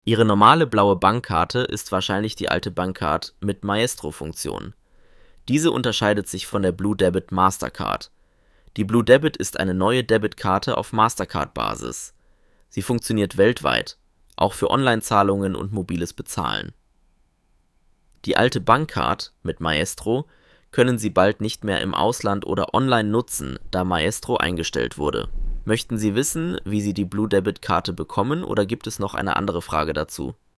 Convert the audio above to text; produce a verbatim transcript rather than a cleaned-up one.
Ihre normale blaue Bankkarte ist wahrscheinlich die alte Bankcard mit Maestro-Funktion. Diese unterscheidet sich von der Blue Debit Mastercard. Die Blue Debit ist eine neue Debitkarte auf Mastercard-Basis. Sie funktioniert weltweit, auch für Online-Zahlungen und mobiles Bezahlen. Die alte Bankcard mit Maestro können Sie bald nicht mehr im Ausland oder online nutzen, da Maestro eingestellt wurde. Möchten Sie wissen, wie Sie die Blue Debit Karte bekommen, oder gibt es noch eine andere Frage dazu?